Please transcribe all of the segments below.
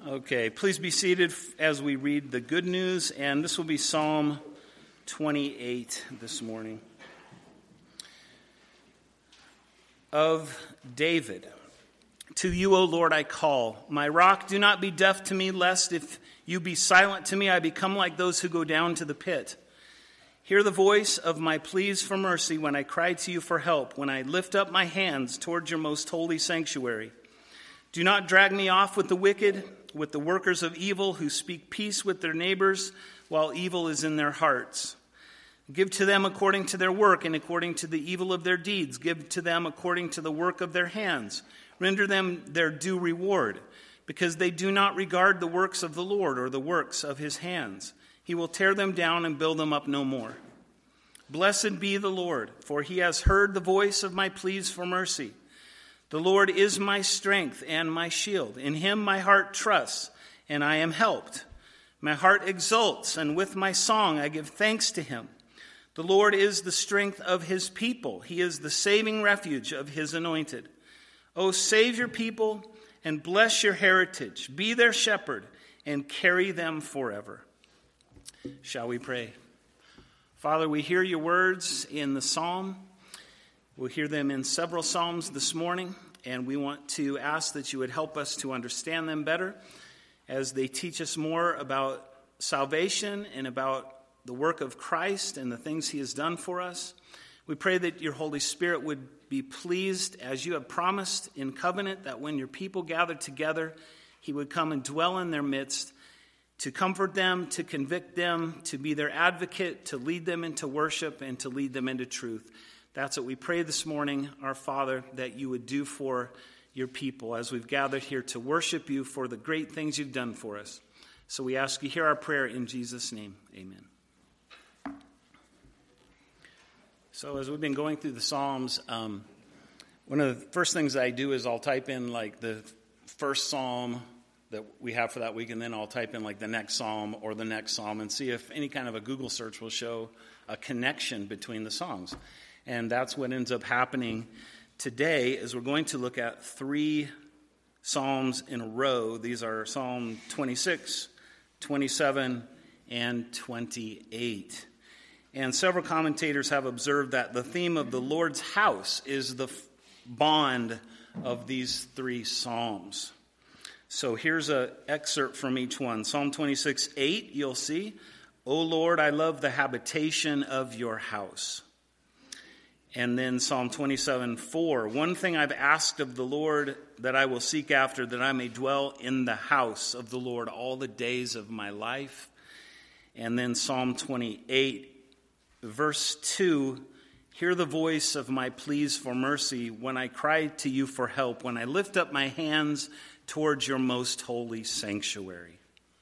Okay, please be seated as we read the good news, and this will be Psalm 28 this morning. Of David. To you, O Lord, I call. My rock, do not be deaf to me, lest if you be silent to me, I become like those who go down to the pit. Hear the voice of my pleas for mercy when I cry to you for help, when I lift up my hands toward your most holy sanctuary. Do not drag me off with the wicked, with the workers of evil who speak peace with their neighbors while evil is in their hearts. Give to them according to their work and according to the evil of their deeds. Give to them according to the work of their hands. Render them their due reward, because they do not regard the works of the Lord or the works of his hands. He will tear them down and build them up no more. Blessed be the Lord, for he has heard the voice of my pleas for mercy. The Lord is my strength and my shield. In him my heart trusts, and I am helped. My heart exults, and with my song I give thanks to him. The Lord is the strength of his people. He is the saving refuge of his anointed. O save your people and bless your heritage. Be their shepherd and carry them forever. Shall we pray? Father, we hear your words in the psalm. We'll hear them in several psalms this morning, and we want to ask that you would help us to understand them better as they teach us more about salvation and about the work of Christ and the things he has done for us. We pray that your Holy Spirit would be pleased, as you have promised in covenant, that when your people gather together, he would come and dwell in their midst to comfort them, to convict them, to be their advocate, to lead them into worship, and to lead them into truth. That's what we pray this morning, our Father, that you would do for your people as we've gathered here to worship you for the great things you've done for us. So we ask you, hear our prayer in Jesus' name. Amen. So as we've been going through the Psalms, one of the first things I do is I'll type in like the first Psalm that we have for that week, and then I'll type in like the next Psalm or the next Psalm and see if any kind of a Google search will show a connection between the songs. And that's what ends up happening today, is we're going to look at three Psalms in a row. These are Psalm 26, 27, and 28. And several commentators have observed that the theme of the Lord's house is the bond of these three Psalms. So here's an excerpt from each one. Psalm 26:8, you'll see, O Lord, I love the habitation of your house. And then Psalm 27:4, one thing I've asked of the Lord that I will seek after, that I may dwell in the house of the Lord all the days of my life. And then Psalm 28, verse 2, hear the voice of my pleas for mercy when I cry to you for help, when I lift up my hands towards your most holy sanctuary.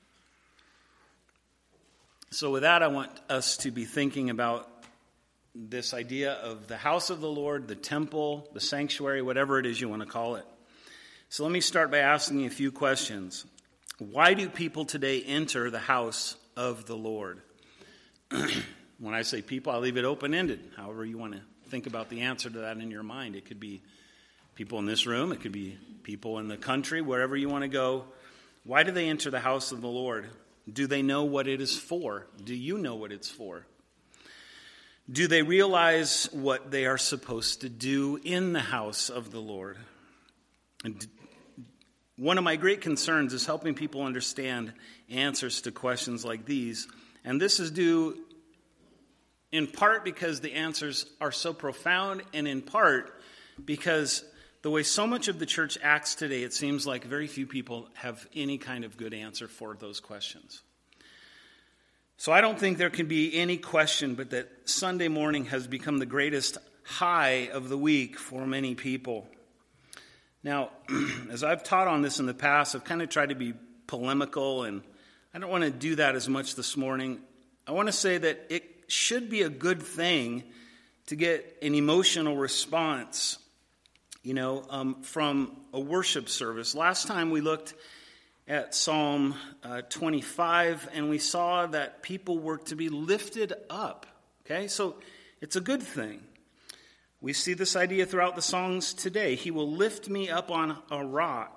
So with that, I want us to be thinking about this idea of the house of the Lord, the temple, the sanctuary, whatever it is you want to call it. So let me start by asking you a few questions. Why do people today enter the house of the Lord? When I say people, I leave it open-ended. However you want to think about the answer to that in your mind. It could be people in this room. It could be people in the country, wherever you want to go. Why do they enter the house of the Lord? Do they know what it is for? Do you know what it's for? Do they realize what they are supposed to do in the house of the Lord? And one of my great concerns is helping people understand answers to questions like these. And this is due in part because the answers are so profound, and in part because the way so much of the church acts today, it seems like very few people have any kind of good answer for those questions. So I don't think there can be any question but that Sunday morning has become the greatest high of the week for many people. Now, as I've taught on this in the past, I've kind of tried to be polemical, and I don't want to do that as much this morning. I want to say that it should be a good thing to get an emotional response, from a worship service. Last time we looked at Psalm 25, and we saw that people were to be lifted up. Okay, so it's a good thing. We see this idea throughout the songs today. He will lift me up on a rock.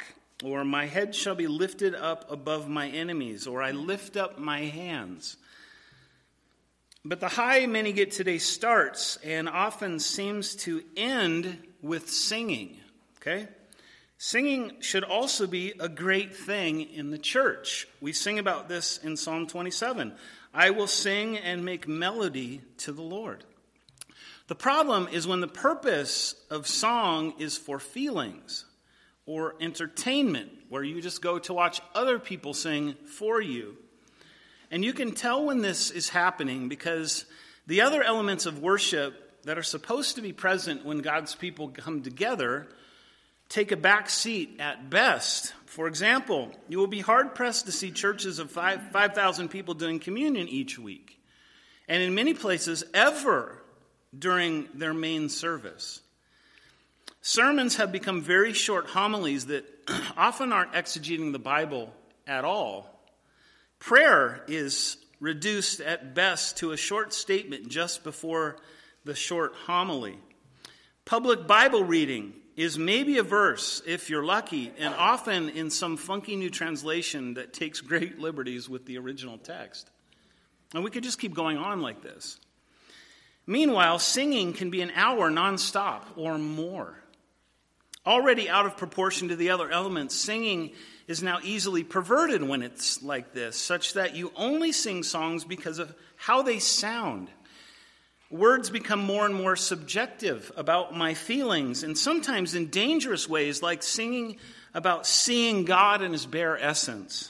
or my head shall be lifted up above my enemies, or I lift up my hands. But the high many get today starts and often seems to end with singing, okay? Singing should also be a great thing in the church. We sing about this in Psalm 27. I will sing and make melody to the Lord. The problem is when the purpose of song is for feelings or entertainment, where you just go to watch other people sing for you. And you can tell when this is happening because the other elements of worship that are supposed to be present when God's people come together take a back seat at best. For example, you will be hard-pressed to see churches of 5,000 people doing communion each week, and in many places ever during their main service. Sermons have become very short homilies that often aren't exegeting the Bible at all. Prayer is reduced at best to a short statement just before the short homily. Public Bible reading is maybe a verse, if you're lucky, and often in some funky new translation that takes great liberties with the original text. And we could just keep going on like this. Meanwhile, singing can be an hour nonstop or more. Already out of proportion to the other elements, singing is now easily perverted when it's like this, such that you only sing songs because of how they sound. Words become more and more subjective about my feelings, and sometimes in dangerous ways, like singing about seeing God in his bare essence.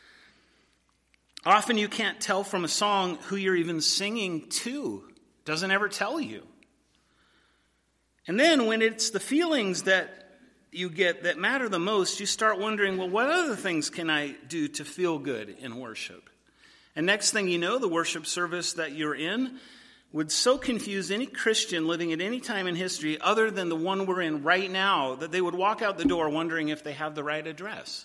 Often you can't tell from a song who you're even singing to. Doesn't ever tell you. And then when it's the feelings that you get that matter the most, you start wondering, well, what other things can I do to feel good in worship? And next thing you know, the worship service that you're in would so confuse any Christian living at any time in history other than the one we're in right now that they would walk out the door wondering if they have the right address.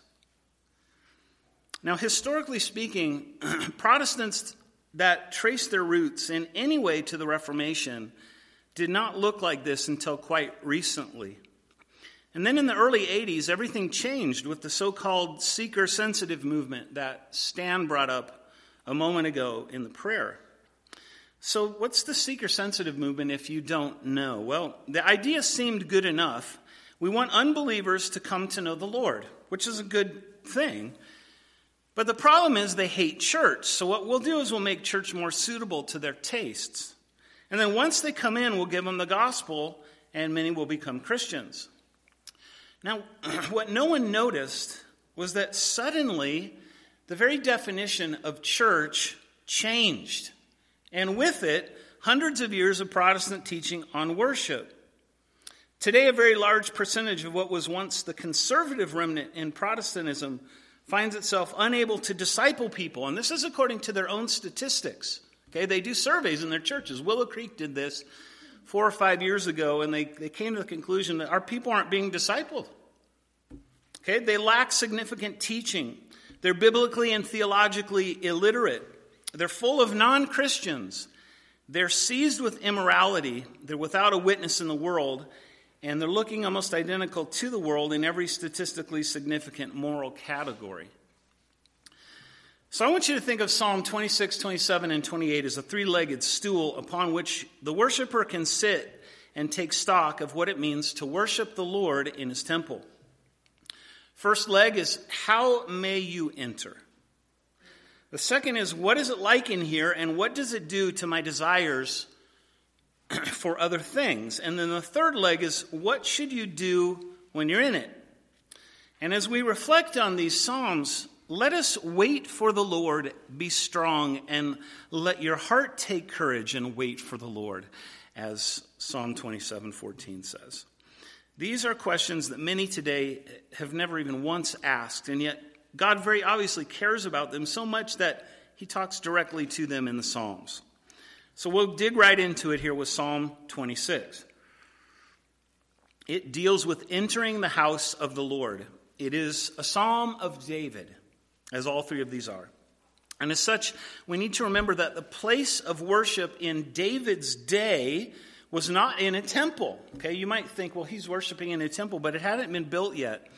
Now, historically speaking, Protestants that trace their roots in any way to the Reformation did not look like this until quite recently. And then in the early 80s, everything changed with the so-called seeker-sensitive movement that Stan brought up a moment ago in the prayer. So what's the seeker-sensitive movement if you don't know? Well, the idea seemed good enough. We want unbelievers to come to know the Lord, which is a good thing. But the problem is they hate church. So what we'll do is we'll make church more suitable to their tastes. And then once they come in, we'll give them the gospel, and many will become Christians. Now, what no one noticed was that suddenly the very definition of church changed. And with it, hundreds of years of Protestant teaching on worship. Today, a very large percentage of what was once the conservative remnant in Protestantism finds itself unable to disciple people. And this is according to their own statistics. Okay, they do surveys in their churches. Willow Creek did this 4 or 5 years ago, and they came to the conclusion that our people aren't being discipled. Okay, they lack significant teaching. They're biblically and theologically illiterate. They're full of non-Christians. They're seized with immorality. They're without a witness in the world. And they're looking almost identical to the world in every statistically significant moral category. So I want you to think of Psalm 26, 27, and 28 as a three-legged stool upon which the worshiper can sit and take stock of what it means to worship the Lord in his temple. First leg is, how may you enter? The second is, what is it like in here, and what does it do to my desires for other things? And then the third leg is, what should you do when you're in it? And as we reflect on these Psalms, let us wait for the Lord, be strong, and let your heart take courage and wait for the Lord, as Psalm 27:14 says. These are questions that many today have never even once asked, and yet God very obviously cares about them so much that he talks directly to them in the Psalms. So we'll dig right into it here with Psalm 26. It deals with entering the house of the Lord. It is a psalm of David, as all three of these are. And as such, we need to remember that the place of worship in David's day was not in a temple. Okay, you might think, well, he's worshiping in a temple, but it hadn't been built yet.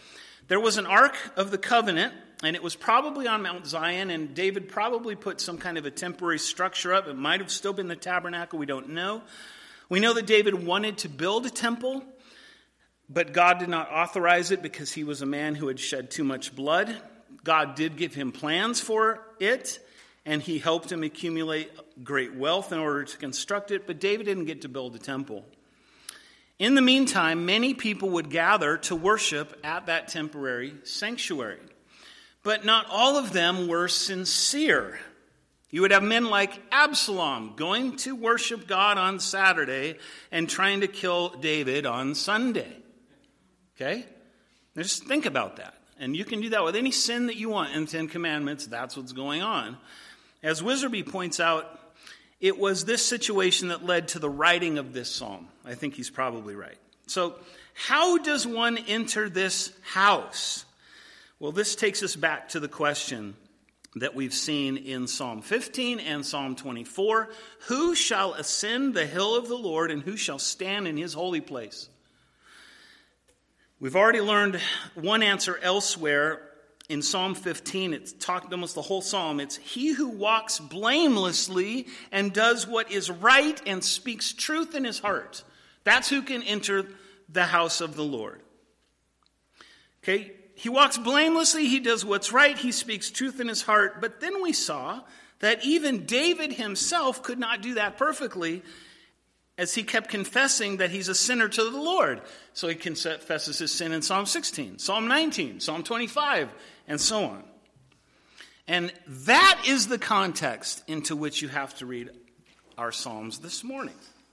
There was an Ark of the Covenant, and it was probably on Mount Zion, and David probably put some kind of a temporary structure up. It might have still been the tabernacle. We don't know. We know that David wanted to build a temple, but God did not authorize it because he was a man who had shed too much blood. God did give him plans for it, and he helped him accumulate great wealth in order to construct it, but David didn't get to build a temple. In the meantime, many people would gather to worship at that temporary sanctuary. But not all of them were sincere. You would have men like Absalom going to worship God on Saturday and trying to kill David on Sunday. Okay? Now just think about that. And you can do that with any sin that you want in the Ten Commandments. That's what's going on. As Wiserby points out, it was this situation that led to the writing of this psalm. I think he's probably right. So, how does one enter this house? Well, this takes us back to the question that we've seen in Psalm 15 and Psalm 24. Who shall ascend the hill of the Lord, and who shall stand in his holy place? We've already learned one answer elsewhere. In Psalm 15, it's talked almost the whole psalm. It's he who walks blamelessly and does what is right and speaks truth in his heart. That's who can enter the house of the Lord. Okay, he walks blamelessly, he does what's right, he speaks truth in his heart. But then we saw that even David himself could not do that perfectly, as he kept confessing that he's a sinner to the Lord. So he confesses his sin in Psalm 16, Psalm 19, Psalm 25, and so on. And that is the context into which you have to read our Psalms this morning.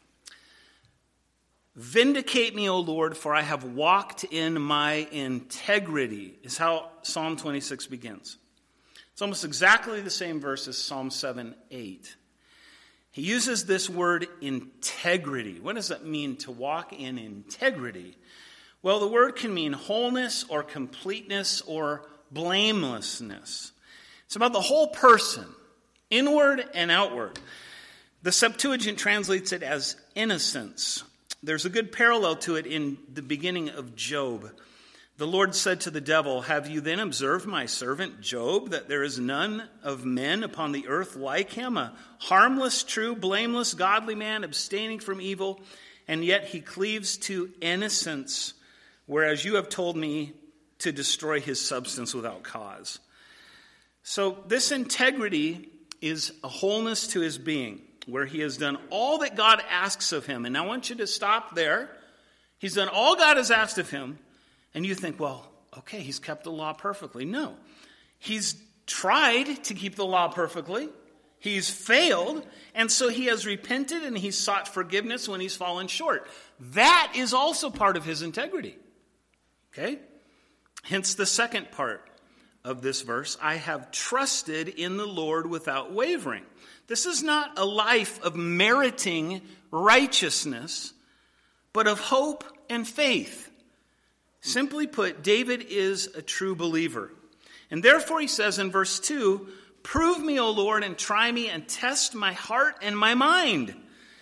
Vindicate me, O Lord, for I have walked in my integrity, is how Psalm 26 begins. It's almost exactly the same verse as Psalm 7:8. He uses this word integrity. What does that mean, to walk in integrity? Well, the word can mean wholeness or completeness or blamelessness. It's about the whole person, inward and outward. The Septuagint translates it as innocence. There's a good parallel to it in the beginning of Job. The Lord said to the devil, have you then observed my servant Job, that there is none of men upon the earth like him, a harmless, true, blameless, godly man, abstaining from evil, and yet he cleaves to innocence, whereas you have told me to destroy his substance without cause. So this integrity is a wholeness to his being, where he has done all that God asks of him. And I want you to stop there. He's done all God has asked of him. And you think, well, okay, he's kept the law perfectly. No. He's tried to keep the law perfectly. He's failed. And so he has repented and he's sought forgiveness when he's fallen short. That is also part of his integrity. Okay? Hence the second part of this verse. I have trusted in the Lord without wavering. This is not a life of meriting righteousness, but of hope and faith. Simply put, David is a true believer. And therefore he says in verse 2, prove me, O Lord, and try me, and test my heart and my mind.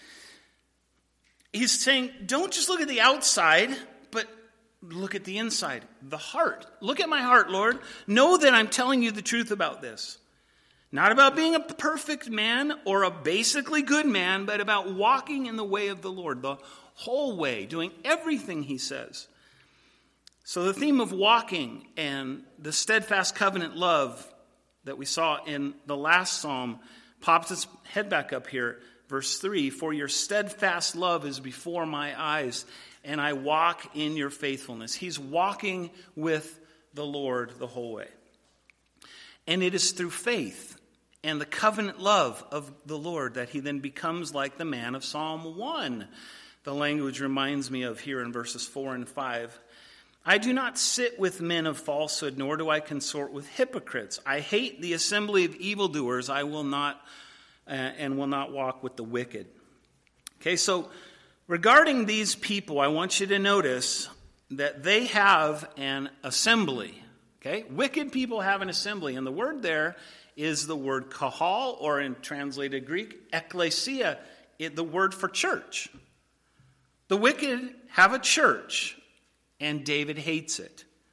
He's saying, don't just look at the outside, but look at the inside, the heart. Look at my heart, Lord. Know that I'm telling you the truth about this. Not about being a perfect man or a basically good man, but about walking in the way of the Lord, the whole way, doing everything he says. So the theme of walking and the steadfast covenant love that we saw in the last psalm pops its head back up here. Verse 3, for your steadfast love is before my eyes, and I walk in your faithfulness. He's walking with the Lord the whole way. And it is through faith and the covenant love of the Lord that he then becomes like the man of Psalm 1. The language reminds me of here in verses 4 and 5. I do not sit with men of falsehood, nor do I consort with hypocrites. I hate the assembly of evildoers. I will not walk with the wicked. Okay, so regarding these people, I want you to notice that they have an assembly. Okay, wicked people have an assembly, and the word there is the word kahal, or in translated Greek, ekklesia, the word for church. The wicked have a church. And David hates it.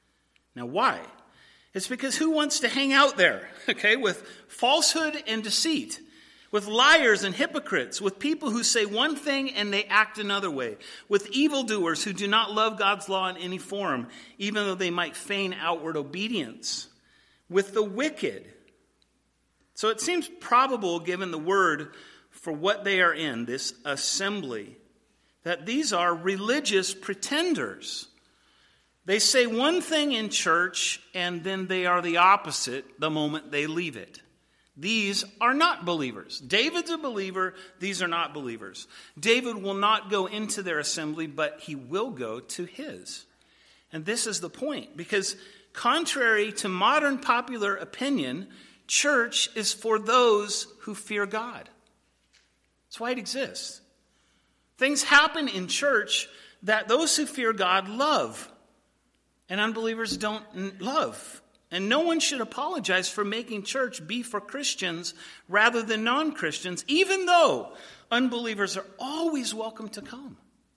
Now, why? It's because who wants to hang out there, okay, with falsehood and deceit, with liars and hypocrites, with people who say one thing and they act another way, with evildoers who do not love God's law in any form, even though they might feign outward obedience, with the wicked. So it seems probable, given the word for what they are in, this assembly, that these are religious pretenders. They say one thing in church, and then they are the opposite the moment they leave it. These are not believers. David's a believer. These are not believers. David will not go into their assembly, but he will go to his. And this is the point, because contrary to modern popular opinion, church is for those who fear God. That's why it exists. Things happen in church that those who fear God love, and unbelievers don't love. And no one should apologize for making church be for Christians rather than non-Christians, even though unbelievers are always welcome to come.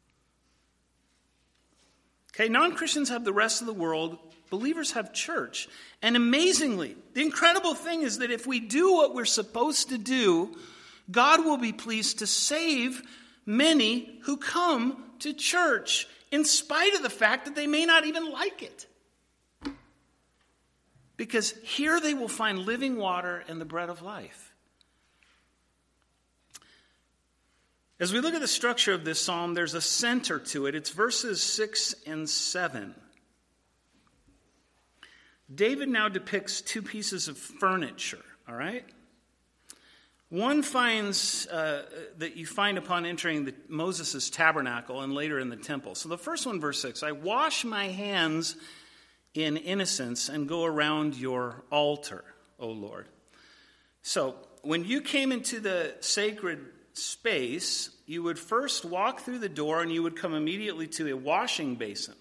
Okay, non-Christians have the rest of the world. Believers have church. And amazingly, the incredible thing is that if we do what we're supposed to do, God will be pleased to save many who come to church, in spite of the fact that they may not even like it. Because here they will find living water and the bread of life. As we look at the structure of this psalm, there's a center to it. It's verses 6 and 7. David now depicts two pieces of furniture, all right? One finds that you find upon entering Moses' tabernacle and later in the temple. So the first one, verse 6, I wash my hands in innocence and go around your altar, O Lord. So when you came into the sacred space, you would first walk through the door and you would come immediately to a washing basin.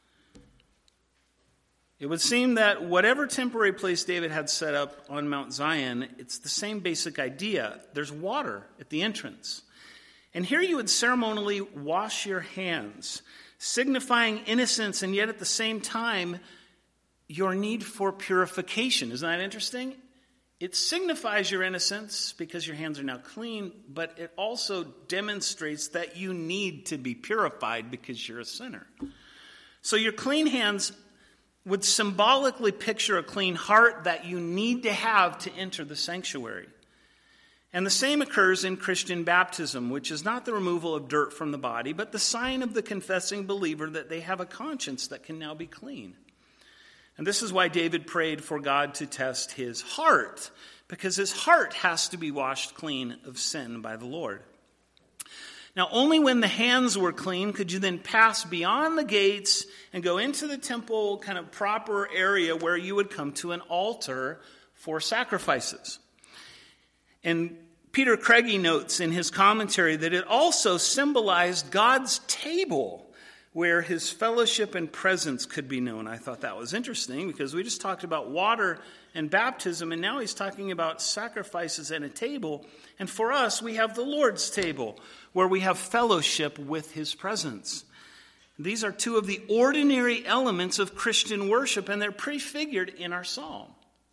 It would seem that whatever temporary place David had set up on Mount Zion, it's the same basic idea. There's water at the entrance. And here you would ceremonially wash your hands, signifying innocence and yet at the same time your need for purification. Isn't that interesting? It signifies your innocence because your hands are now clean, but it also demonstrates that you need to be purified because you're a sinner. So your clean hands would symbolically picture a clean heart that you need to have to enter the sanctuary. And the same occurs in Christian baptism, which is not the removal of dirt from the body, but the sign of the confessing believer that they have a conscience that can now be clean. And this is why David prayed for God to test his heart, because his heart has to be washed clean of sin by the Lord. Now, only when the hands were clean could you then pass beyond the gates and go into the temple kind of proper area where you would come to an altar for sacrifices. And Peter Craigie notes in his commentary that it also symbolized God's table where his fellowship and presence could be known. I thought that was interesting because we just talked about water and baptism, and now he's talking about sacrifices and a table. And for us, we have the Lord's table, where we have fellowship with his presence. These are two of the ordinary elements of Christian worship, and they're prefigured in our psalm.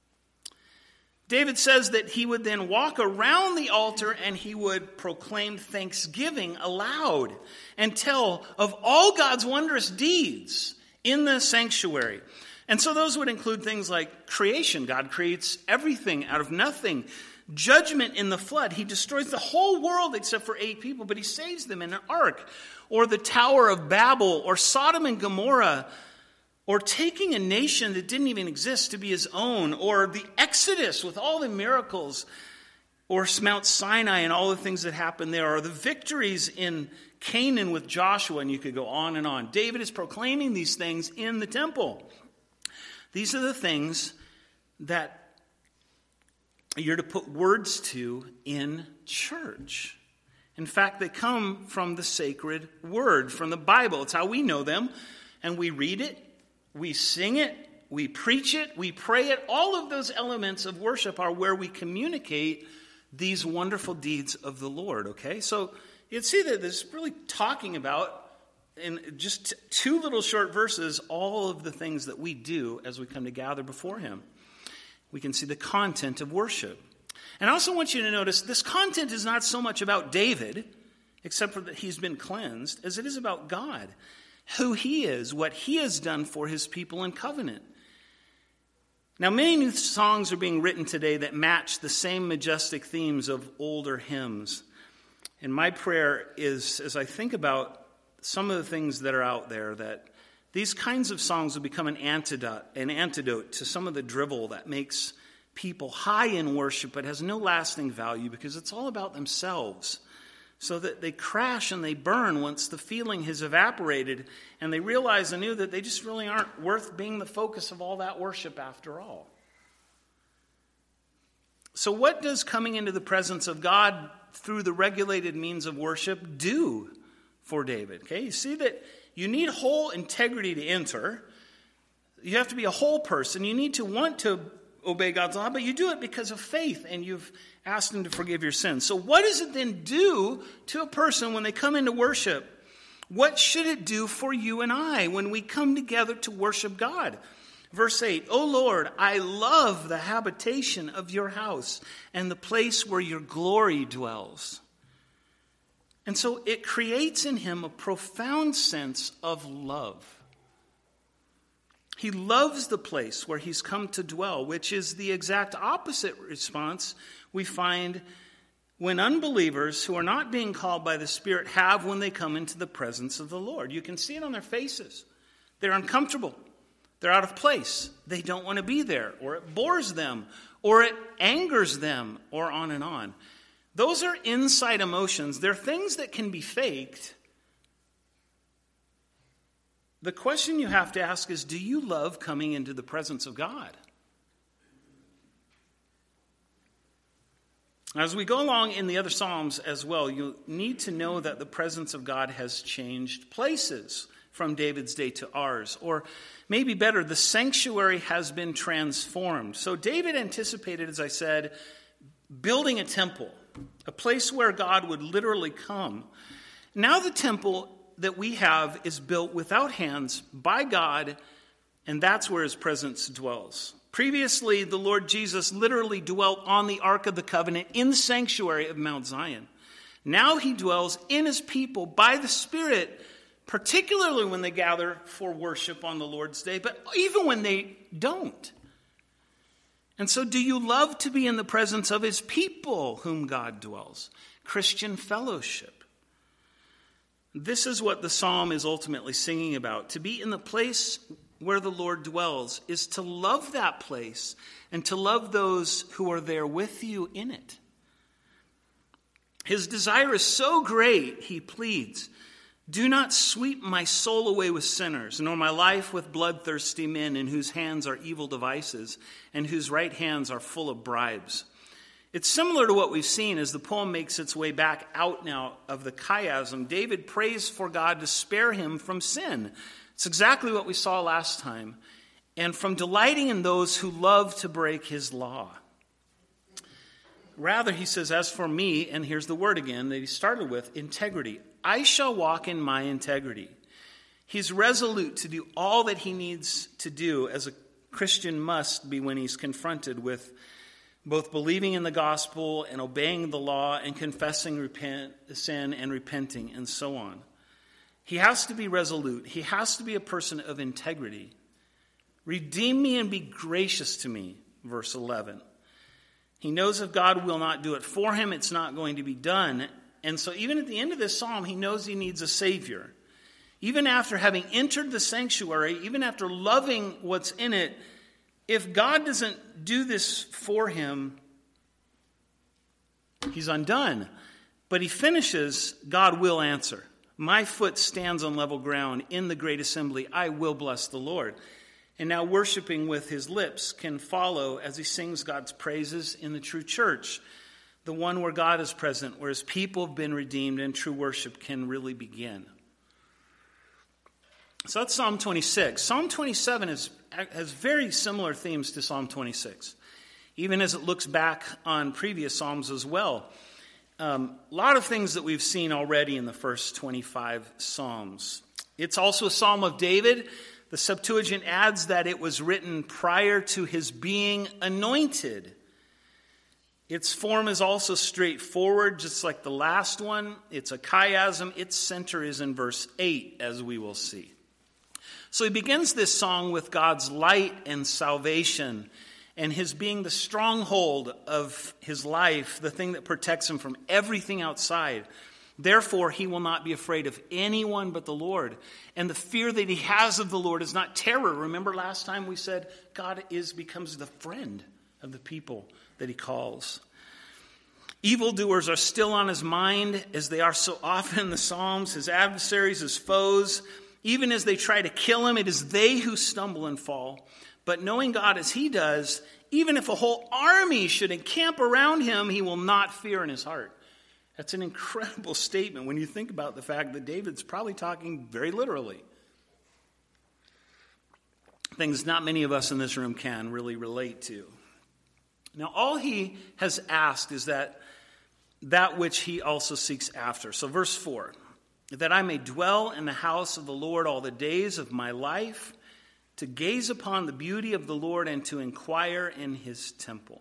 David says that he would then walk around the altar and he would proclaim thanksgiving aloud and tell of all God's wondrous deeds in the sanctuary. And so those would include things like creation. God creates everything out of nothing. Judgment in the flood. He destroys the whole world except for 8 people, but he saves them in an ark. Or the Tower of Babel, or Sodom and Gomorrah, or taking a nation that didn't even exist to be his own, or the Exodus with all the miracles, or Mount Sinai and all the things that happened there, or the victories in Canaan with Joshua, and you could go on and on. David is proclaiming these things in the temple. These are the things that you're to put words to in church. In fact, they come from the sacred word, from the Bible. It's how we know them, and we read it, we sing it, we preach it, we pray it. All of those elements of worship are where we communicate these wonderful deeds of the Lord, okay? So you'd see that this is really talking about in just two little short verses all of the things that we do as we come to gather before him. We can see the content of worship. And I also want you to notice this content is not so much about David, except for that he's been cleansed, as it is about God, who he is, what he has done for his people in covenant. Now, many new songs are being written today that match the same majestic themes of older hymns. And my prayer is, as I think about some of the things that are out there, that these kinds of songs will become an antidote to some of the drivel that makes people high in worship but has no lasting value because it's all about themselves. So that they crash and they burn once the feeling has evaporated and they realize anew that they just really aren't worth being the focus of all that worship after all. So what does coming into the presence of God through the regulated means of worship do for David? Okay, you see that you need whole integrity to enter. You have to be a whole person. You need to want to obey God's law, but you do it because of faith and you've asked him to forgive your sins. So what does it then do to a person when they come into worship? What should it do for you and I when we come together to worship God? Verse 8, O Lord, I love the habitation of your house and the place where your glory dwells. And so it creates in him a profound sense of love. He loves the place where he's come to dwell, which is the exact opposite response we find when unbelievers who are not being called by the Spirit have when they come into the presence of the Lord. You can see it on their faces. They're uncomfortable. They're out of place. They don't want to be there, or it bores them, or it angers them, or on and on. Those are inside emotions. They're things that can be faked. The question you have to ask is, do you love coming into the presence of God? As we go along in the other Psalms as well, you need to know that the presence of God has changed places from David's day to ours. Or maybe better, the sanctuary has been transformed. So David anticipated, as I said, building a temple, a place where God would literally come. Now the temple that we have is built without hands by God, and that's where his presence dwells. Previously, the Lord Jesus literally dwelt on the Ark of the Covenant in the sanctuary of Mount Zion. Now he dwells in his people by the Spirit, particularly when they gather for worship on the Lord's Day, but even when they don't. And so do you love to be in the presence of his people whom God dwells? Christian fellowship. This is what the psalm is ultimately singing about. To be in the place where the Lord dwells is to love that place and to love those who are there with you in it. His desire is so great, he pleads, do not sweep my soul away with sinners, nor my life with bloodthirsty men in whose hands are evil devices and whose right hands are full of bribes. It's similar to what we've seen as the poem makes its way back out now of the chiasm. David prays for God to spare him from sin. It's exactly what we saw last time. And from delighting in those who love to break his law. Rather, he says, as for me, and here's the word again that he started with, integrity. I shall walk in my integrity. He's resolute to do all that he needs to do, as a Christian must be when he's confronted with both believing in the gospel and obeying the law and confessing sin and repenting and so on. He has to be resolute. He has to be a person of integrity. Redeem me and be gracious to me, verse 11. He knows if God will not do it for him, it's not going to be done. And so even at the end of this psalm, he knows he needs a Savior. Even after having entered the sanctuary, even after loving what's in it, if God doesn't do this for him, he's undone. But he finishes, God will answer. My foot stands on level ground. In the great assembly, I will bless the Lord. And now worshiping with his lips can follow as he sings God's praises in the true church, the one where God is present, where his people have been redeemed, and true worship can really begin. So that's Psalm 26. Psalm 27 has very similar themes to Psalm 26, even as it looks back on previous Psalms as well. A lot of things that we've seen already in the first 25 Psalms. It's also a Psalm of David. The Septuagint adds that it was written prior to his being anointed. Its form is also straightforward, just like the last one. It's a chiasm. Its center is in verse 8, as we will see. So he begins this song with God's light and salvation, and his being the stronghold of his life, the thing that protects him from everything outside. Therefore, he will not be afraid of anyone but the Lord. And the fear that he has of the Lord is not terror. Remember last time we said God becomes the friend of the people that he calls. Evildoers are still on his mind, as they are so often in the Psalms. His adversaries, his foes, even as they try to kill him, it is they who stumble and fall. But knowing God as he does, even if a whole army should encamp around him, he will not fear in his heart. That's an incredible statement when you think about the fact that David's probably talking very literally. Things not many of us in this room can really relate to. Now, all he has asked is that which he also seeks after. So verse 4, that I may dwell in the house of the Lord all the days of my life, to gaze upon the beauty of the Lord and to inquire in his temple.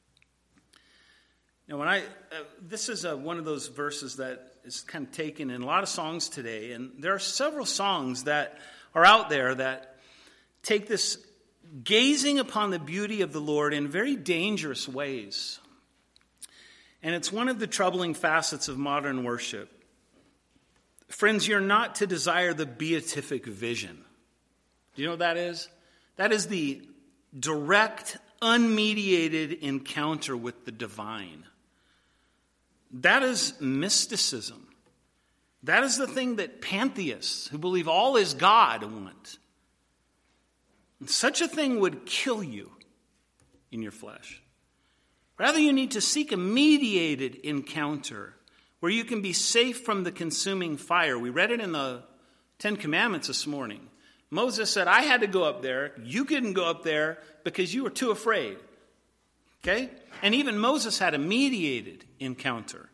Now, this is one of those verses that is kind of taken in a lot of songs today, and there are several songs that are out there that take this gazing upon the beauty of the Lord in very dangerous ways. And it's one of the troubling facets of modern worship. Friends, you're not to desire the beatific vision. Do you know what that is? That is the direct, unmediated encounter with the divine. That is mysticism. That is the thing that pantheists who believe all is God want. And such a thing would kill you in your flesh. Rather, you need to seek a mediated encounter where you can be safe from the consuming fire. We read it in the Ten Commandments this morning. Moses said, I had to go up there. You couldn't go up there because you were too afraid. Okay? And even Moses had a mediated encounter.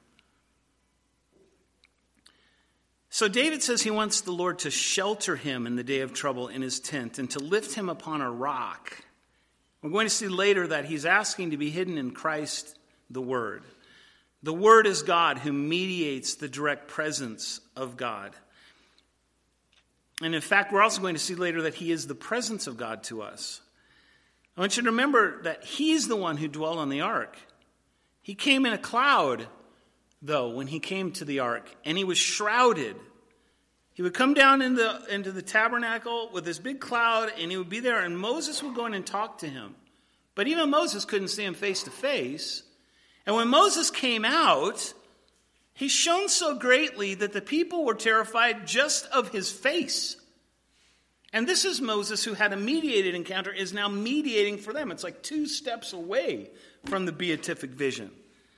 So David says he wants the Lord to shelter him in the day of trouble in his tent and to lift him upon a rock. We're going to see later that he's asking to be hidden in Christ, the Word. The Word is God who mediates the direct presence of God. And in fact, we're also going to see later that he is the presence of God to us. I want you to remember that he's the one who dwelled on the ark. He came in a cloud, though, when he came to the ark, and he was shrouded. He would come down into the tabernacle with this big cloud, and he would be there, and Moses would go in and talk to him. But even Moses couldn't see him face to face. And when Moses came out, he shone so greatly that the people were terrified just of his face. And this is Moses, who had a mediated encounter, is now mediating for them. It's like 2 steps away from the beatific vision.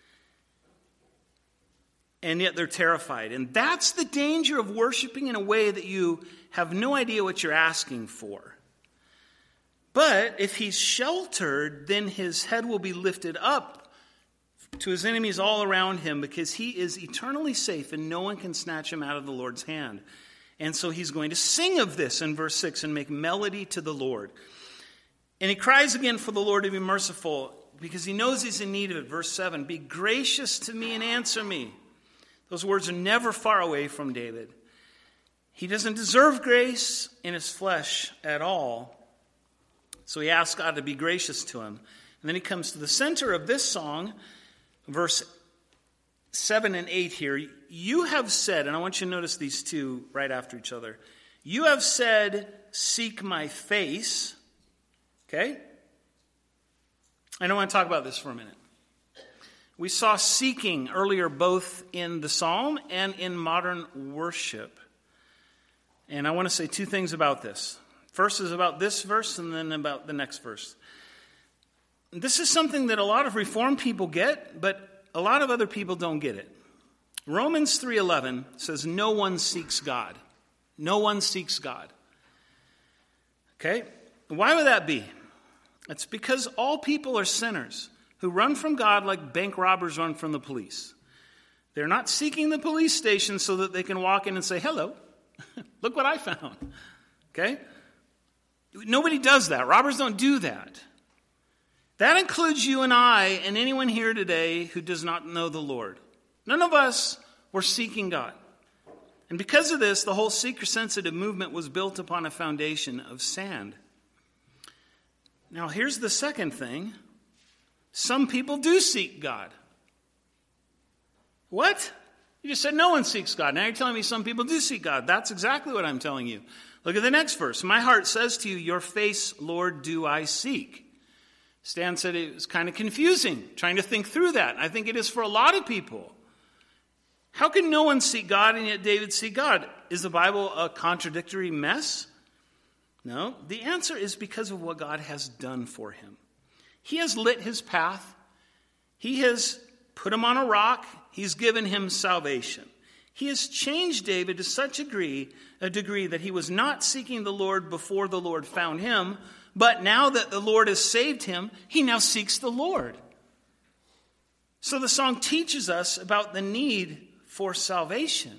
And yet they're terrified. And that's the danger of worshiping in a way that you have no idea what you're asking for. But if he's sheltered, then his head will be lifted up to his enemies all around him, because he is eternally safe and no one can snatch him out of the Lord's hand. And so he's going to sing of this in verse 6 and make melody to the Lord. And he cries again for the Lord to be merciful, because he knows he's in need of it. Verse 7, be gracious to me and answer me. Those words are never far away from David. He doesn't deserve grace in his flesh at all. So he asks God to be gracious to him. And then he comes to the center of this song, verse 7 and 8 here. You have said, and I want you to notice these two right after each other. You have said, seek my face. Okay? And I want to talk about this for a minute. We saw seeking earlier both in the psalm and in modern worship. And I want to say 2 things about this. First is about this verse and then about the next verse. This is something that a lot of Reformed people get, but a lot of other people don't get it. Romans 3:11 says no one seeks God. No one seeks God. Okay? Why would that be? It's because all people are sinners who run from God like bank robbers run from the police. They're not seeking the police station so that they can walk in and say, hello. Look what I found. Okay? Nobody does that. Robbers don't do that. That includes you and I and anyone here today who does not know the Lord. None of us were seeking God. And because of this, the whole seeker-sensitive movement was built upon a foundation of sand. Now, here's the second thing. Some people do seek God. What? You just said no one seeks God. Now you're telling me some people do seek God. That's exactly what I'm telling you. Look at the next verse. My heart says to you, your face, Lord, do I seek. Stan said it was kind of confusing, trying to think through that. I think it is for a lot of people. How can no one seek God and yet David seek God? Is the Bible a contradictory mess? No. The answer is because of what God has done for him. He has lit his path. He has put him on a rock. He's given him salvation. He has changed David to such a degree that he was not seeking the Lord before the Lord found him, but now that the Lord has saved him, he now seeks the Lord. So the song teaches us about the need for salvation.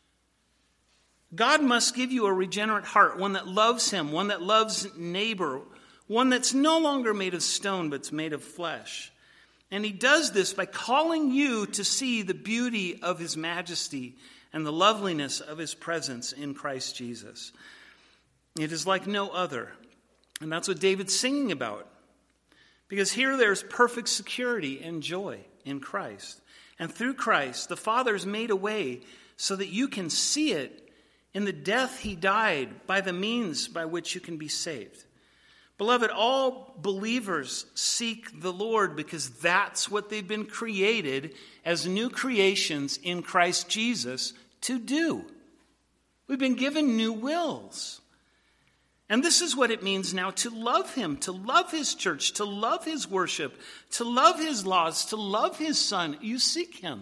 God must give you a regenerate heart, one that loves him, one that loves neighbor, one that's no longer made of stone, but it's made of flesh. And he does this by calling you to see the beauty of his majesty and the loveliness of his presence in Christ Jesus. It is like no other. And that's what David's singing about. Because here there's perfect security and joy in Christ. And through Christ, the Father has made a way so that you can see it in the death he died by the means by which you can be saved. Beloved, all believers seek the Lord because that's what they've been created as new creations in Christ Jesus to do. We've been given new wills. And this is what it means now to love him, to love his church, to love his worship, to love his laws, to love his Son. You seek him.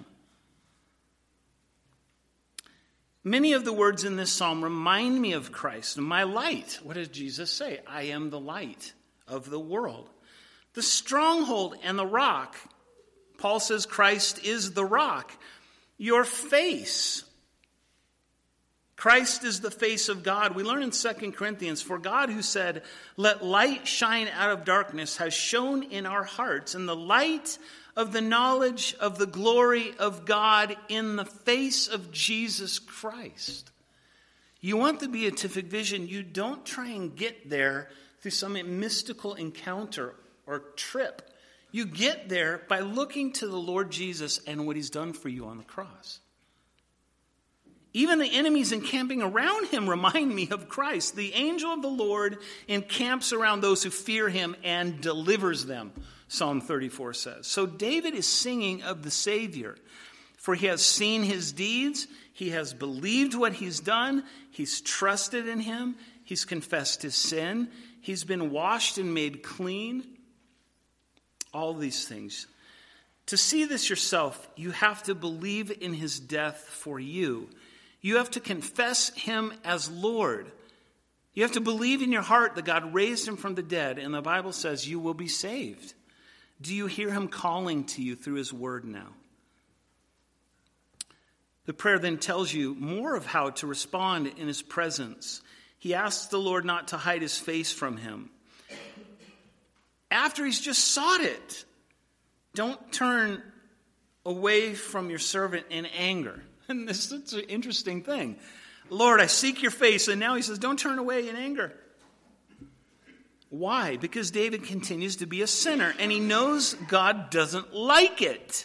Many of the words in this psalm remind me of Christ and my light. What does Jesus say? I am the light of the world. The stronghold and the rock. Paul says Christ is the rock. Your face. Christ is the face of God. We learn in 2 Corinthians, for God who said, let light shine out of darkness, has shone in our hearts, and the light of the knowledge of the glory of God in the face of Jesus Christ. You want the beatific vision, you don't try and get there through some mystical encounter or trip. You get there by looking to the Lord Jesus and what he's done for you on the cross. Even the enemies encamping around him remind me of Christ. The angel of the Lord encamps around those who fear him and delivers them, Psalm 34 says. So David is singing of the Savior, for he has seen his deeds, he has believed what he's done, he's trusted in him, he's confessed his sin, he's been washed and made clean. All these things. To see this yourself, you have to believe in his death for you. You have to confess him as Lord. You have to believe in your heart that God raised him from the dead, and the Bible says you will be saved. Do you hear him calling to you through his word now? The prayer then tells you more of how to respond in his presence. He asks the Lord not to hide his face from him. After he's just sought it, don't turn away from your servant in anger. And this is an interesting thing. Lord, I seek your face. And now he says, don't turn away in anger. Why? Because David continues to be a sinner. And he knows God doesn't like it.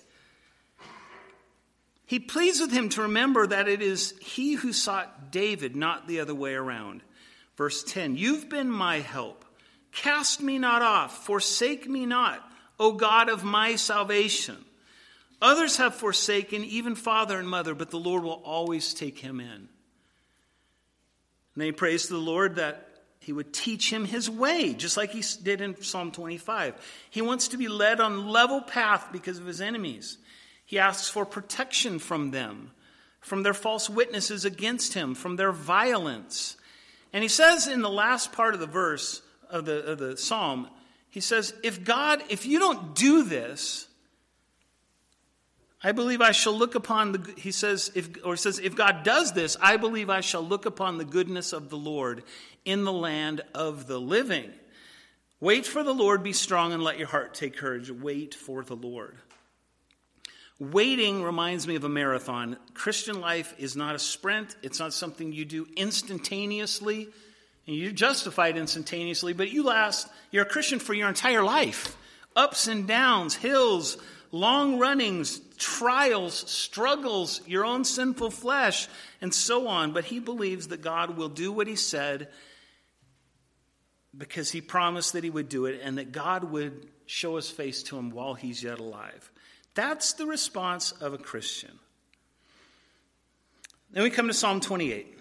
He pleads with him to remember that it is he who sought David, not the other way around. Verse 10, you've been my help. Cast me not off. Forsake me not, O God of my salvation. Others have forsaken even father and mother, but the Lord will always take him in. And then he prays to the Lord that he would teach him his way, just like he did in Psalm 25. He wants to be led on level path because of his enemies. He asks for protection from them, from their false witnesses against him, from their violence. And he says in the last part of the verse of the psalm, he says, if you don't do this, I believe I shall look upon he says, if God does this, I believe I shall look upon the goodness of the Lord in the land of the living. Wait for the Lord, be strong, and let your heart take courage. Wait for the Lord. Waiting reminds me of a marathon. Christian life is not a sprint. It's not something you do instantaneously. And you're justified instantaneously, but you're a Christian for your entire life. Ups and downs, hills, long runnings, trials, struggles, your own sinful flesh, and so on. But he believes that God will do what he said because he promised that he would do it, and that God would show his face to him while he's yet alive. That's the response of a Christian. Then we come to Psalm 28.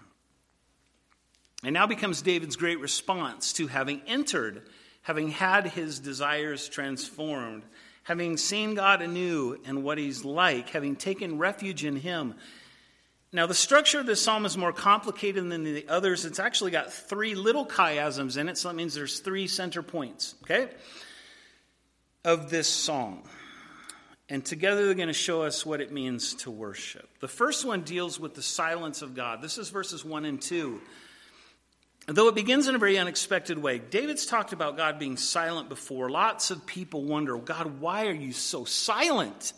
And now becomes David's great response to having had his desires transformed, having seen God anew and what he's like, having taken refuge in him. Now, the structure of this psalm is more complicated than the others. It's actually got 3 little chiasms in it, so that means there's 3 center points, okay, of this psalm. And together they're going to show us what it means to worship. The first one deals with the silence of God. This is verses 1 and 2. Though it begins in a very unexpected way. David's talked about God being silent before. Lots of people wonder, God, why are you so silent?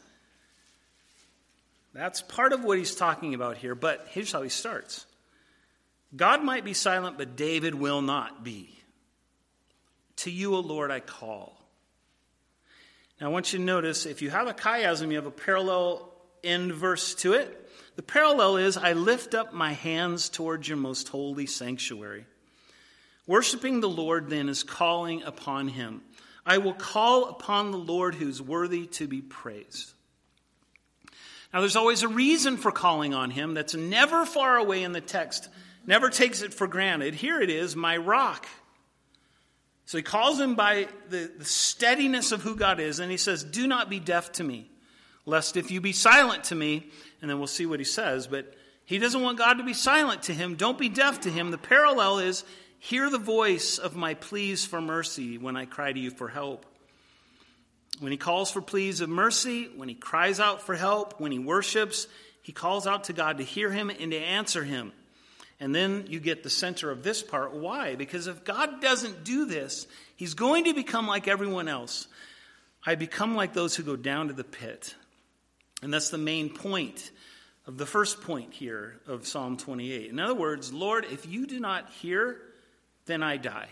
That's part of what he's talking about here, but here's how he starts. God might be silent, but David will not be. To you, O Lord, I call. Now, I want you to notice, if you have a chiasm, you have a parallel end verse to it. The parallel is, I lift up my hands towards your most holy sanctuary. Worshiping the Lord, then, is calling upon him. I will call upon the Lord who's worthy to be praised. Now, there's always a reason for calling on him that's never far away in the text, never takes it for granted. Here it is, my rock. So he calls him by the steadiness of who God is, and he says, do not be deaf to me, lest if you be silent to me, and then we'll see what he says, but he doesn't want God to be silent to him. Don't be deaf to him. The parallel is, hear the voice of my pleas for mercy when I cry to you for help. When he calls for pleas of mercy, when he cries out for help, when he worships, he calls out to God to hear him and to answer him. And then you get the center of this part. Why? Because if God doesn't do this, he's going to become like everyone else. I become like those who go down to the pit. And that's the main point of the first point here of Psalm 28. In other words, Lord, if you do not hear, then I die.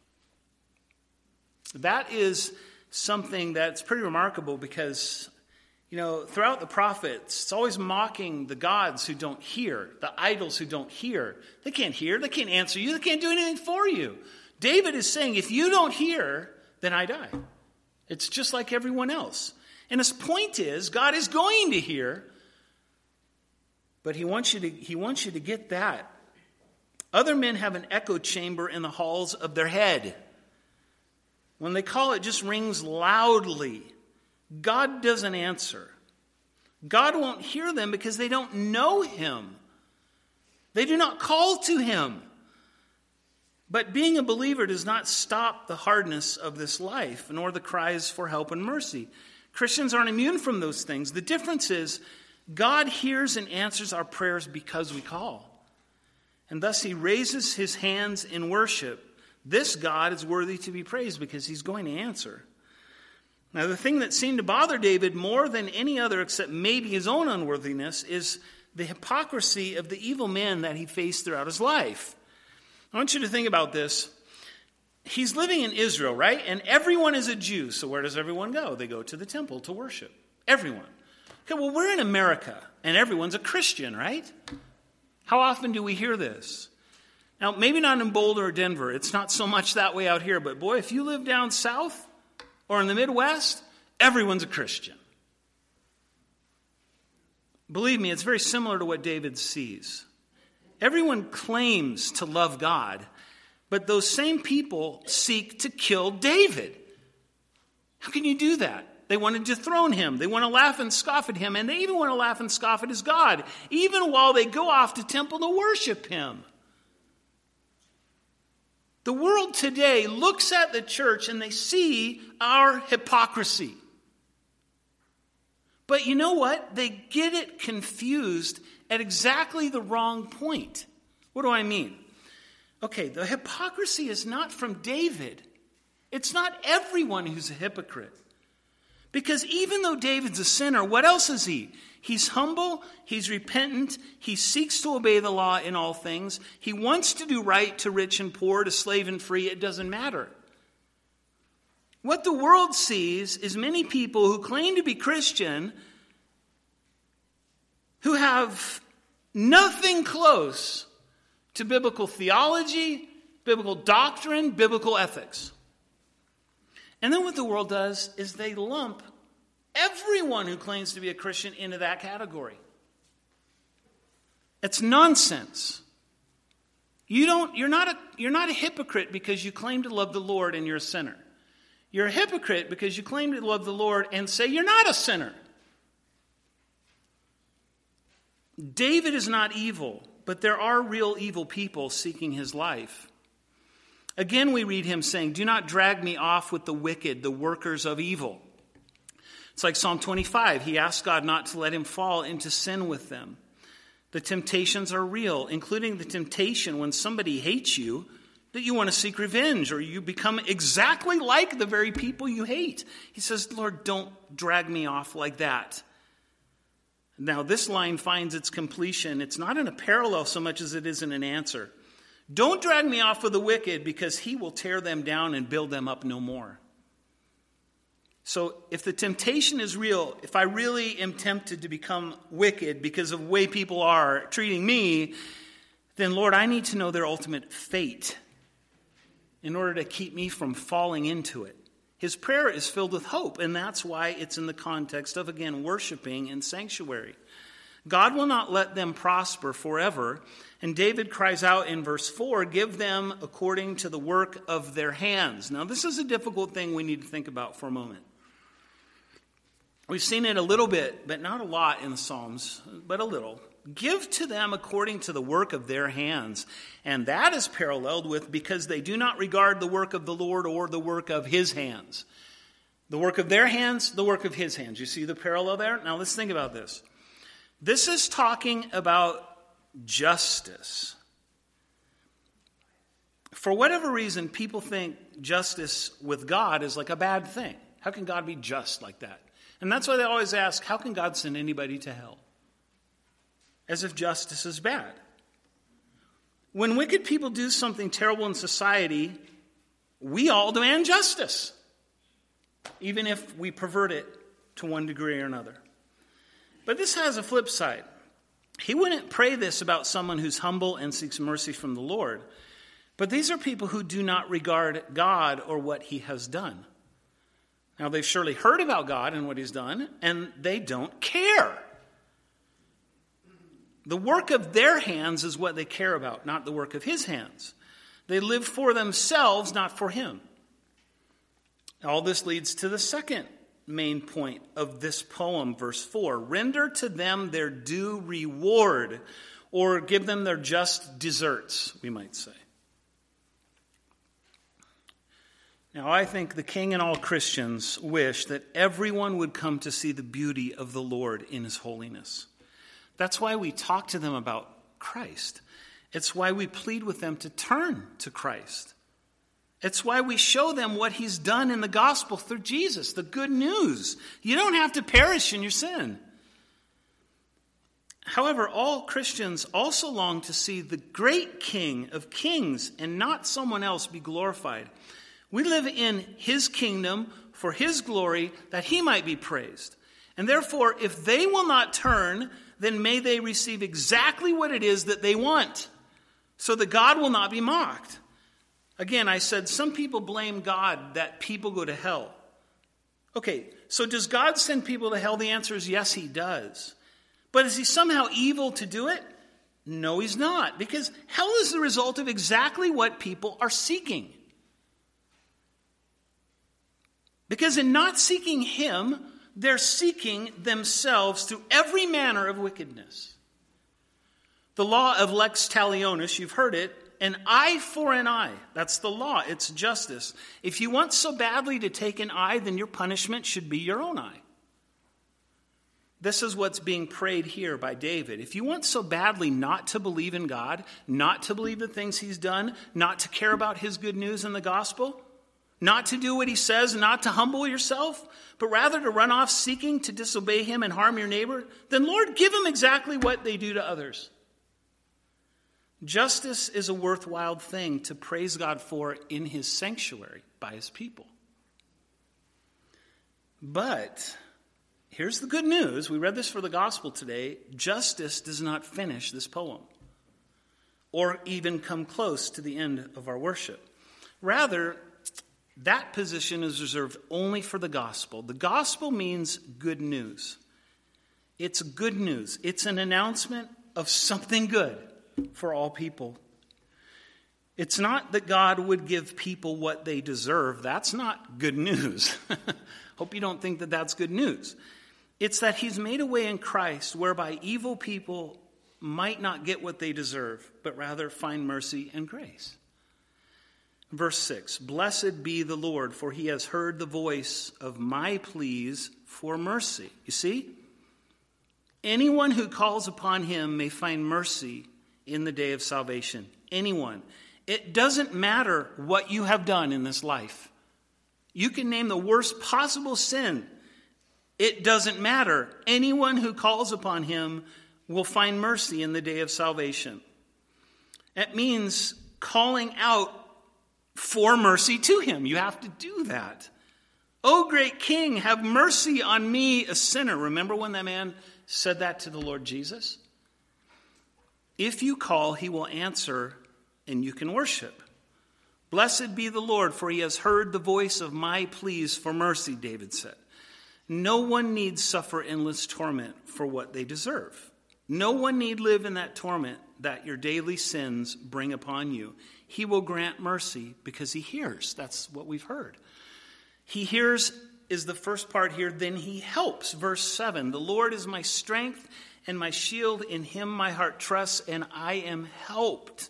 That is something that's pretty remarkable because, throughout the prophets, it's always mocking the gods who don't hear, the idols who don't hear. They can't hear, they can't answer you, they can't do anything for you. David is saying, if you don't hear, then I die. It's just like everyone else. And his point is, God is going to hear, but he wants you to get that. Other men have an echo chamber in the halls of their head. When they call, it just rings loudly. God doesn't answer. God won't hear them because they don't know him. They do not call to him. But being a believer does not stop the hardness of this life, nor the cries for help and mercy. Christians aren't immune from those things. The difference is God hears and answers our prayers because we call. And thus he raises his hands in worship. This God is worthy to be praised because he's going to answer. Now, the thing that seemed to bother David more than any other, except maybe his own unworthiness, is the hypocrisy of the evil men that he faced throughout his life. I want you to think about this. He's living in Israel, right? And everyone is a Jew. So where does everyone go? They go to the temple to worship. Everyone. Okay, well, we're in America, and everyone's a Christian, right? How often do we hear this? Now, maybe not in Boulder or Denver. It's not so much that way out here. But boy, if you live down south or in the Midwest, everyone's a Christian. Believe me, it's very similar to what David sees. Everyone claims to love God, but those same people seek to kill David. How can you do that? They want to dethrone him. They want to laugh and scoff at him, and they even want to laugh and scoff at his God, even while they go off to temple to worship him. The world today looks at the church and they see our hypocrisy. But you know what? They get it confused at exactly the wrong point. What do I mean? Okay, the hypocrisy is not from David. It's not everyone who's a hypocrite. Because even though David's a sinner, what else is he? He's humble, he's repentant, he seeks to obey the law in all things, he wants to do right to rich and poor, to slave and free, it doesn't matter. What the world sees is many people who claim to be Christian who have nothing close to biblical theology, biblical doctrine, biblical ethics. And then what the world does is they lump everyone who claims to be a Christian into that category. It's nonsense. You're not a hypocrite because you claim to love the Lord and you're a sinner. You're a hypocrite because you claim to love the Lord and say you're not a sinner. David is not evil, but there are real evil people seeking his life. Again, we read him saying, "Do not drag me off with the wicked, the workers of evil." It's like Psalm 25. He asked God not to let him fall into sin with them. The temptations are real, including the temptation when somebody hates you, that you want to seek revenge, or you become exactly like the very people you hate. He says, "Lord, don't drag me off like that." Now, this line finds its completion. It's not in a parallel so much as it is in an answer. Don't drag me off with the wicked, because he will tear them down and build them up no more. So if the temptation is real, if I really am tempted to become wicked because of the way people are treating me, then Lord, I need to know their ultimate fate in order to keep me from falling into it. His prayer is filled with hope, and that's why it's in the context of, again, worshiping in sanctuary. God will not let them prosper forever, and David cries out in verse 4, "Give them according to the work of their hands." Now, this is a difficult thing we need to think about for a moment. We've seen it a little bit, but not a lot in the Psalms, but a little. Give to them according to the work of their hands. And that is paralleled with because they do not regard the work of the Lord or the work of his hands. The work of their hands, the work of his hands. You see the parallel there? Now let's think about this. This is talking about justice. For whatever reason, people think justice with God is like a bad thing. How can God be just like that? And that's why they always ask, how can God send anybody to hell? As if justice is bad. When wicked people do something terrible in society, we all demand justice, even if we pervert it to one degree or another. But this has a flip side. He wouldn't pray this about someone who's humble and seeks mercy from the Lord. But these are people who do not regard God or what he has done. Now, they've surely heard about God and what he's done, and they don't care. The work of their hands is what they care about, not the work of his hands. They live for themselves, not for him. All this leads to the second main point of this poem, verse 4. Render to them their due reward, or give them their just deserts, we might say. Now, I think the king and all Christians wish that everyone would come to see the beauty of the Lord in his holiness. That's why we talk to them about Christ. It's why we plead with them to turn to Christ. It's why we show them what he's done in the gospel through Jesus, the good news. You don't have to perish in your sin. However, all Christians also long to see the great King of kings and not someone else be glorified. We live in his kingdom for his glory, that he might be praised. And therefore, if they will not turn, then may they receive exactly what it is that they want, so that God will not be mocked. Again, I said some people blame God that people go to hell. Okay, so does God send people to hell? The answer is yes, he does. But is he somehow evil to do it? No, he's not, because hell is the result of exactly what people are seeking. Because in not seeking him, they're seeking themselves through every manner of wickedness. The law of lex talionis, you've heard it, an eye for an eye. That's the law. It's justice. If you want so badly to take an eye, then your punishment should be your own eye. This is what's being prayed here by David. If you want so badly not to believe in God, not to believe the things he's done, not to care about his good news in the gospel, not to do what he says, not to humble yourself, but rather to run off seeking to disobey him and harm your neighbor, then Lord, give him exactly what they do to others. Justice is a worthwhile thing to praise God for in his sanctuary by his people. But here's the good news. We read this for the gospel today. Justice does not finish this poem or even come close to the end of our worship. Rather, that position is reserved only for the gospel. The gospel means good news. It's good news. It's an announcement of something good for all people. It's not that God would give people what they deserve. That's not good news. Hope you don't think that that's good news. It's that he's made a way in Christ whereby evil people might not get what they deserve, but rather find mercy and grace. Verse 6, blessed be the Lord, for he has heard the voice of my pleas for mercy. You see, anyone who calls upon him may find mercy in the day of salvation. Anyone. It doesn't matter what you have done in this life. You can name the worst possible sin. It doesn't matter. Anyone who calls upon him will find mercy in the day of salvation. It means calling out for mercy to him. You have to do that. O great King, have mercy on me, a sinner. Remember when that man said that to the Lord Jesus? If you call, he will answer, and you can worship. Blessed be the Lord, for he has heard the voice of my pleas for mercy, David said. No one need suffer endless torment for what they deserve. No one need live in that torment that your daily sins bring upon you. He will grant mercy because he hears. That's what we've heard. He hears is the first part here. Then he helps. Verse 7, the Lord is my strength and my shield. In him my heart trusts, and I am helped.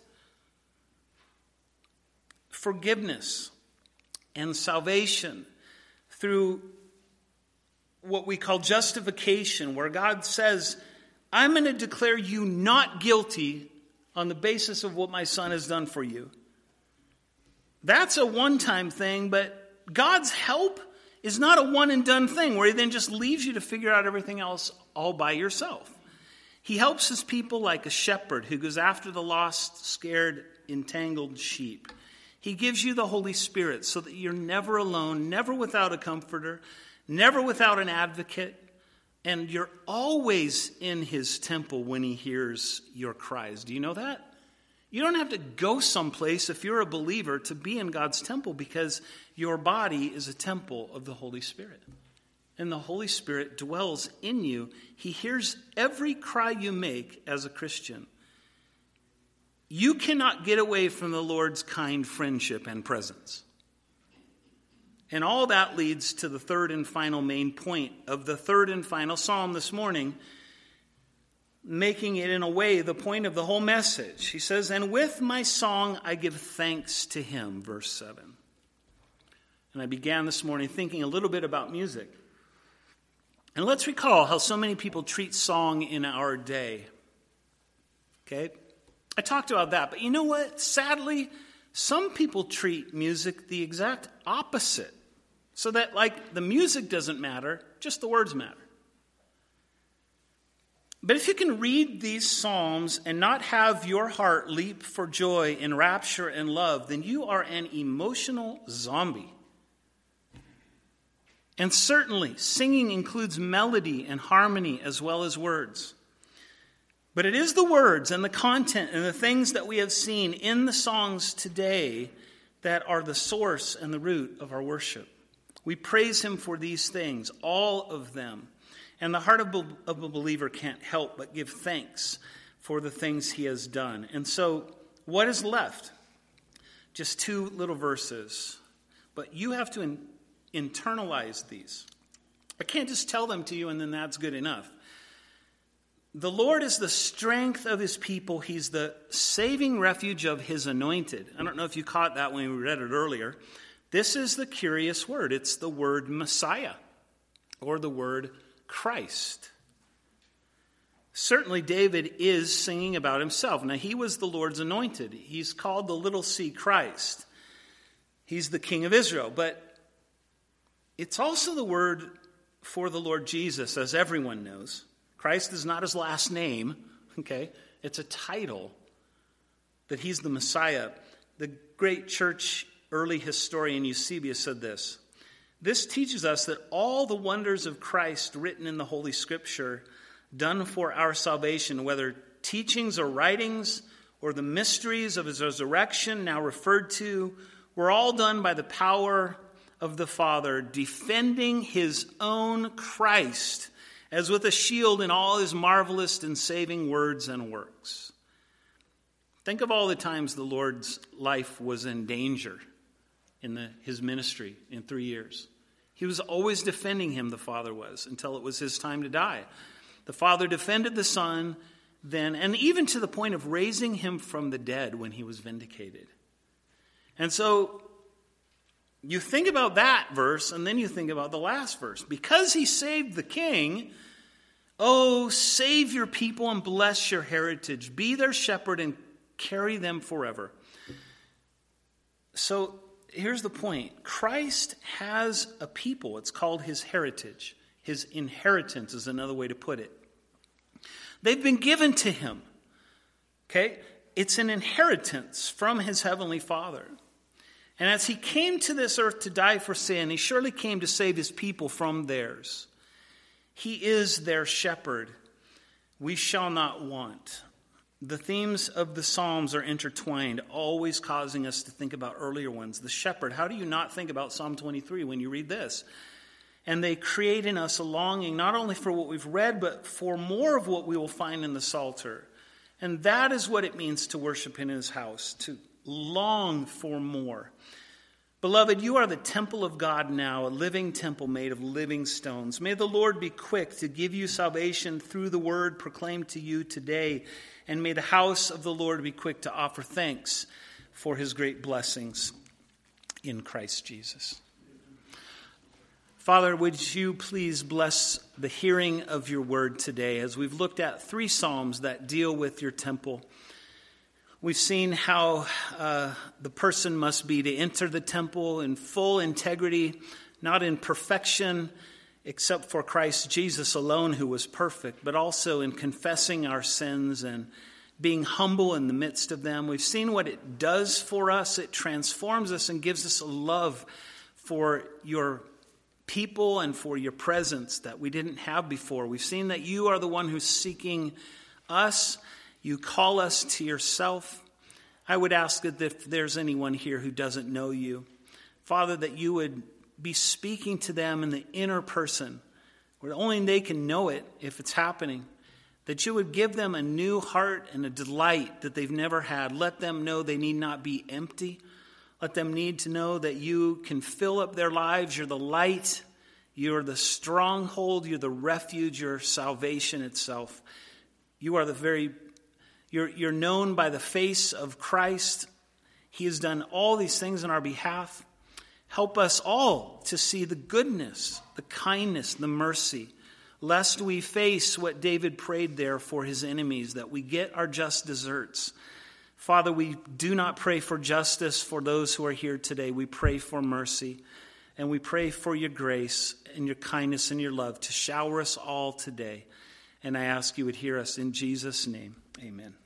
Forgiveness and salvation through what we call justification, where God says, I'm going to declare you not guilty on the basis of what my son has done for you. That's a one-time thing, but God's help is not a one-and-done thing where he then just leaves you to figure out everything else all by yourself. He helps his people like a shepherd who goes after the lost, scared, entangled sheep. He gives you the Holy Spirit so that you're never alone, never without a comforter, never without an advocate, and you're always in his temple when he hears your cries. Do you know that? You don't have to go someplace if you're a believer to be in God's temple, because your body is a temple of the Holy Spirit. And the Holy Spirit dwells in you. He hears every cry you make as a Christian. You cannot get away from the Lord's kind friendship and presence. And all that leads to the third and final main point of the third and final psalm this morning, making it in a way the point of the whole message. He says, and with my song I give thanks to him, verse 7. And I began this morning thinking a little bit about music. And let's recall how so many people treat song in our day. Okay? I talked about that, but you know what? Sadly, some people treat music the exact opposite. So that, like, the music doesn't matter, just the words matter. But if you can read these psalms and not have your heart leap for joy in rapture and love, then you are an emotional zombie. And certainly, singing includes melody and harmony as well as words. But it is the words and the content and the things that we have seen in the songs today that are the source and the root of our worship. We praise him for these things, all of them. And the heart of a believer can't help but give thanks for the things he has done. And so, what is left? Just two little verses. But you have to internalize these. I can't just tell them to you and then that's good enough. The Lord is the strength of his people. He's the saving refuge of his anointed. I don't know if you caught that when we read it earlier. This is the curious word. It's the word Messiah or the word Christ. Certainly David is singing about himself. Now, he was the Lord's anointed. He's called the little c Christ. He's the King of Israel. But it's also the word for the Lord Jesus, as everyone knows. Christ is not his last name, okay? It's a title that he's the Messiah. The great church early historian Eusebius said this: "This teaches us that all the wonders of Christ written in the Holy Scripture, done for our salvation, whether teachings or writings or the mysteries of his resurrection now referred to, were all done by the power of the Father, defending his own Christ as with a shield in all his marvelous and saving words and works." Think of all the times the Lord's life was in danger in his ministry in 3 years. He was always defending him, the Father was, until it was his time to die. The Father defended the Son then, and even to the point of raising him from the dead when he was vindicated. And so you think about that verse, and then you think about the last verse. Because he saved the king, oh, save your people and bless your heritage. Be their shepherd and carry them forever. So here's the point. Christ has a people. It's called his heritage. His inheritance is another way to put it. They've been given to him. Okay? It's an inheritance from his heavenly Father. And as he came to this earth to die for sin, he surely came to save his people from theirs. He is their shepherd. We shall not want. The themes of the Psalms are intertwined, always causing us to think about earlier ones. The shepherd. How do you not think about Psalm 23 when you read this? And they create in us a longing not only for what we've read, but for more of what we will find in the Psalter. And that is what it means to worship in his house, to long for more. Beloved, you are the temple of God now, a living temple made of living stones. May the Lord be quick to give you salvation through the word proclaimed to you today. And may the house of the Lord be quick to offer thanks for his great blessings in Christ Jesus. Father, would you please bless the hearing of your word today as we've looked at 3 Psalms that deal with your temple. We've seen how the person must be to enter the temple in full integrity, not in perfection, except for Christ Jesus alone, who was perfect, but also in confessing our sins and being humble in the midst of them. We've seen what it does for us. It transforms us and gives us a love for your people and for your presence that we didn't have before. We've seen that you are the one who's seeking us. You call us to yourself. I would ask that if there's anyone here who doesn't know you, Father, that you would be speaking to them in the inner person, where only they can know it if it's happening. That you would give them a new heart and a delight that they've never had. Let them know they need not be empty. Let them need to know that you can fill up their lives. You're the light. You're the stronghold. You're the refuge. You're salvation itself. You are you're known by the face of Christ. He has done all these things on our behalf. Help us all to see the goodness, the kindness, the mercy, lest we face what David prayed there for his enemies, that we get our just deserts. Father, we do not pray for justice for those who are here today. We pray for mercy, and we pray for your grace and your kindness and your love to shower us all today. And I ask you would hear us in Jesus' name. Amen.